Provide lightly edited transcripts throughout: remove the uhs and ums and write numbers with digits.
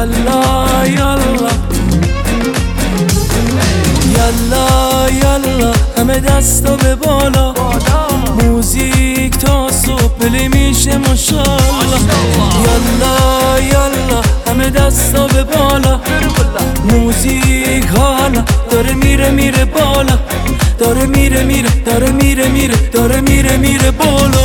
یالا یالا یالا یالا همه دستا به بالا، موزیک تا صبح پلی میشه ماشالله. یالا یالا همه دستا به بالا، موزیک حالا داره میره میره بالا، داره میره میره داره میره میره داره میره میره بالا.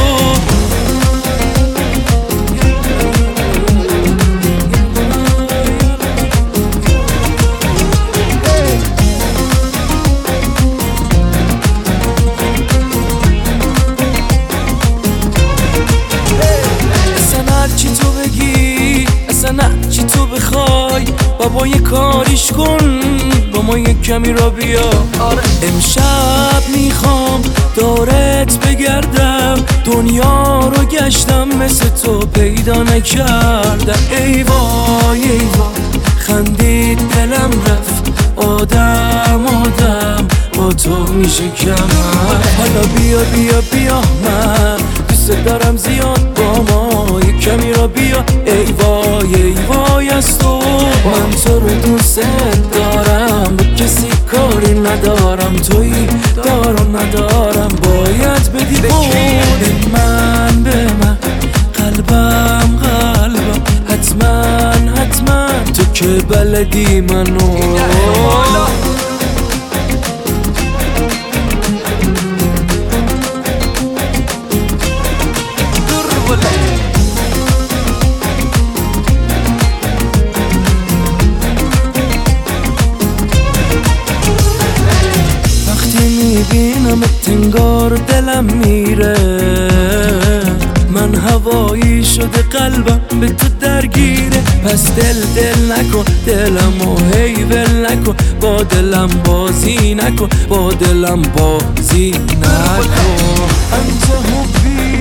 چی تو بخوای بابا یه کاریش کن، با ما یه کمی را بیا. امشب میخوام دارت بگردم، دنیا رو گشتم مثل تو پیدا نکردم. ای وای ای وای خندید دلم رفت، آدم با تو میشه کمر. حالا بیا بیا بیا من دوست دارم زیاد، با ما یه کمی را بیا. ای وای از تو من تو رو دوست دارم، با کسی کاری ندارم، تویی دارم ندارم باید بدی به من قلبم حتما تو که بلدی منو. میبینمت انگار دلم میره، من هوایی شده قلبم به تو درگیره. پس دل نکن دلمو هی ول نکن، با دلم بازی نکن، با دلم بازی نکن. انت حبی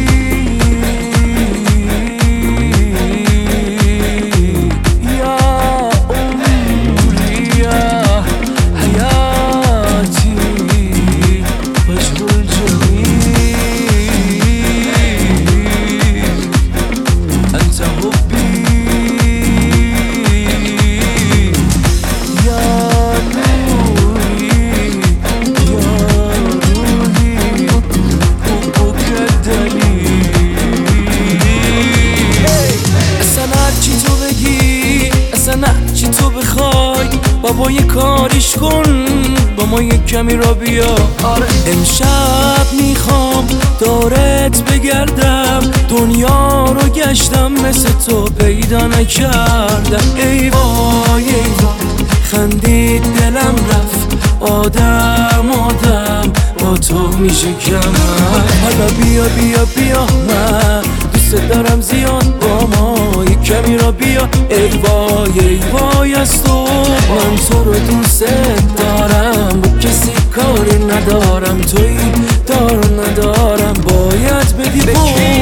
چی تو بخوای بابا یه کاریش کن، با ما یه کمی را بیا. امشب میخوام دارت بگردم، دنیا رو گشتم مثل تو پیدا نکردم. ای وای خندید دلم رفت، آدم با تو میشه کمر. حالا بیا بیا بیا من دوست دارم زیاد، با ما یه کمی را بیا. ای وای از تو من تو رو دوست دارم، با کسی کاری ندارم، تویی دارم ندارم باید بدی به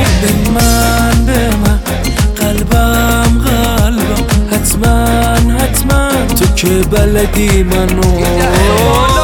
من قلبم حتما تو که بلدی منو.